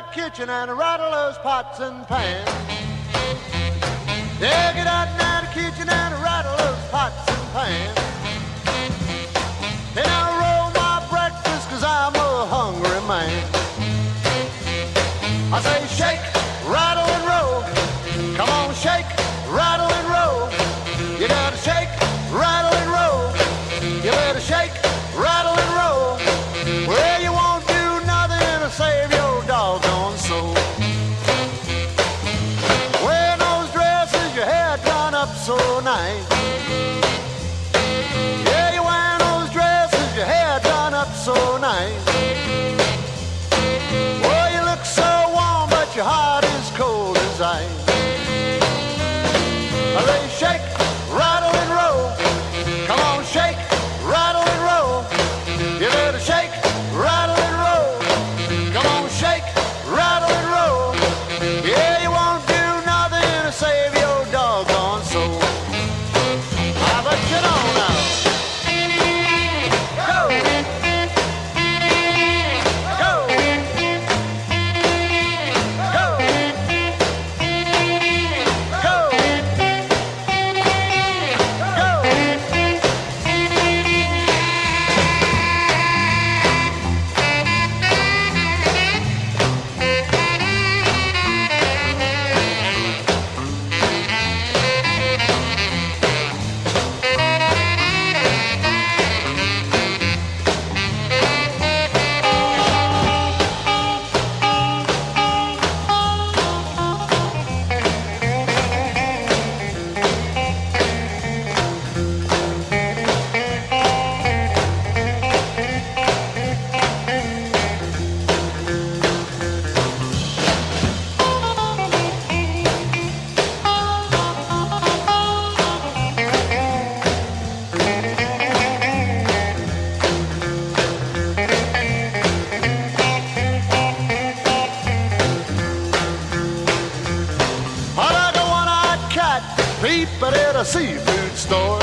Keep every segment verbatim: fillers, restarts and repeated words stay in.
that kitchen and rattle those pots and pans. Yeah, get out in that kitchen and rattle those pots and pans. Then I'll roll my breakfast cause I'm a hungry man. I say shake, rattle and roll. Come on, shake, rattle and roll. You gotta shake, rattle and roll. You better shake, rattle and roll. Well, you won't do nothing to save your doggone soul. Wearing those dresses, your hair done up so nice. Yeah, you're wearing those dresses, your hair done up so nice. Well, you look so warm, but your heart is cold as ice. They shake, rattle and roll. Come on, shake, rattle and roll. You better shake, rattle and roll. Come on, shake, rattle and roll. Yeah, you won't do nothing to save your doggone soul. How about you know now? Go! Go! Go! Go! Peeping at a seafood store.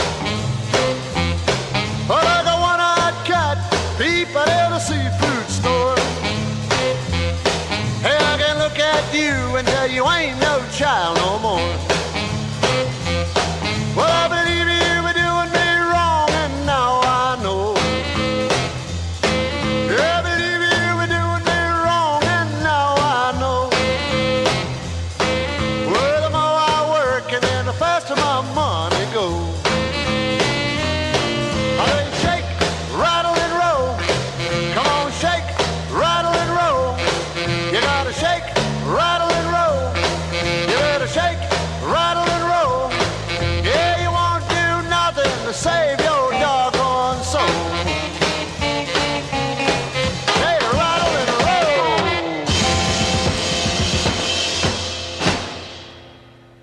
But I got one-eyed cat peeping at a seafood store. Hey, I can look at you and tell you ain't